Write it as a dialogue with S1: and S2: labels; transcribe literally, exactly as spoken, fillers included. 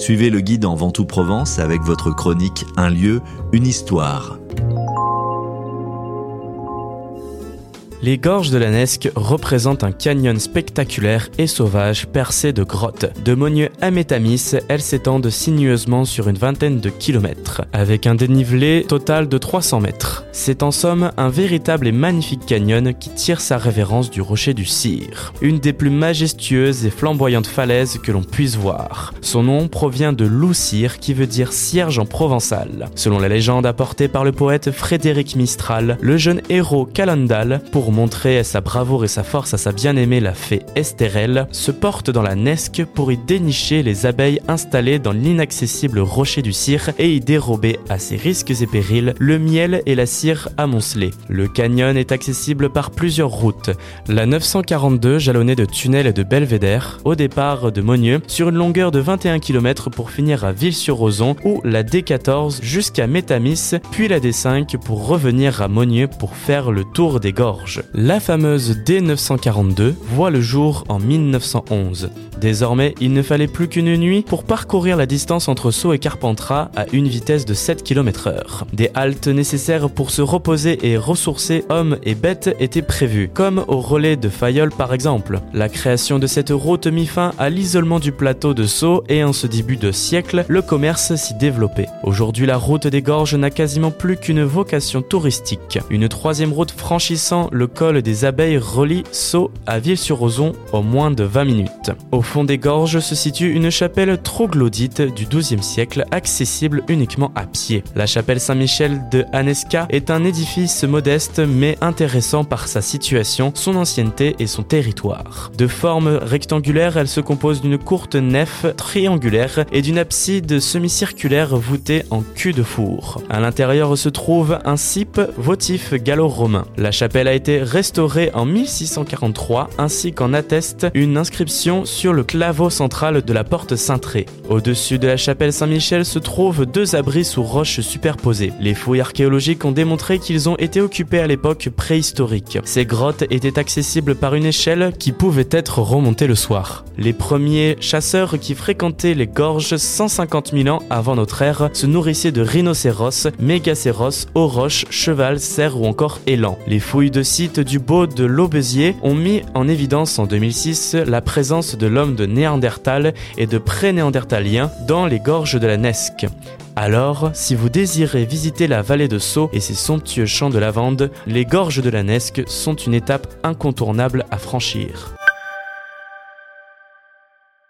S1: Suivez le guide en Ventoux Provence avec votre chronique Un lieu, une histoire.
S2: Les gorges de la Nesque représentent un canyon spectaculaire et sauvage percé de grottes. De Monnieu à Métamis, elles s'étendent sinueusement sur une vingtaine de kilomètres, avec un dénivelé total de trois cents mètres. C'est en somme un véritable et magnifique canyon qui tire sa révérence du rocher du Cire, une des plus majestueuses et flamboyantes falaises que l'on puisse voir. Son nom provient de loup cire qui veut dire cierge en provençal. Selon la légende apportée par le poète Frédéric Mistral, le jeune héros Calendal, pour montrer sa bravoure et sa force à sa bien-aimée la fée Estérelle, se porte dans la Nesque pour y dénicher les abeilles installées dans l'inaccessible rocher du Cire et y dérober à ses risques et périls le miel et la cire amoncelée. Le canyon est accessible par plusieurs routes. La neuf cent quarante-deux jalonnée de tunnels et de belvédères au départ de Monnieu sur une longueur de vingt et un kilomètres pour finir à Ville-sur-Ozon, ou la D quatorze jusqu'à Métamis, puis la D cinq pour revenir à Monnieu pour faire le tour des gorges. La fameuse D neuf cent quarante-deux voit le jour en mille neuf cent onze. Désormais, il ne fallait plus qu'une nuit pour parcourir la distance entre Sceaux et Carpentras à une vitesse de sept kilomètres heure. Des haltes nécessaires pour se reposer et ressourcer hommes et bêtes étaient prévues, comme au relais de Fayolle par exemple. La création de cette route mit fin à l'isolement du plateau de Sceaux et en ce début de siècle, le commerce s'y développait. Aujourd'hui, la route des gorges n'a quasiment plus qu'une vocation touristique. Une troisième route franchissant le col des Abeilles relie Sceaux à Ville-sur-Ozon en moins de vingt minutes. Au fond des gorges se situe une chapelle troglodyte du douzième siècle, accessible uniquement à pied. La chapelle Saint-Michel de Anesca est un édifice modeste mais intéressant par sa situation, son ancienneté et son territoire. De forme rectangulaire, elle se compose d'une courte nef triangulaire et d'une abside semi-circulaire voûtée en cul de four. À l'intérieur se trouve un cippe votif gallo-romain. La chapelle a été restaurée en mille six cent quarante-trois, ainsi qu'en atteste une inscription sur le claveau central de la porte cintrée. Au-dessus de la chapelle Saint-Michel se trouvent deux abris sous roches superposées. Les fouilles archéologiques ont démontré qu'ils ont été occupés à l'époque préhistorique. Ces grottes étaient accessibles par une échelle qui pouvait être remontée le soir. Les premiers chasseurs qui fréquentaient les gorges cent cinquante mille ans avant notre ère se nourrissaient de rhinocéros, mégacéros, auroches, cheval, cerfs ou encore élans. Les fouilles de sites du Baux de l'Aubesier ont mis en évidence en deux mille six la présence de l'homme de Néandertal et de pré-néandertaliens dans les gorges de la Nesque. Alors, si vous désirez visiter la vallée de Sceaux et ses somptueux champs de lavande, les gorges de la Nesque sont une étape incontournable à franchir.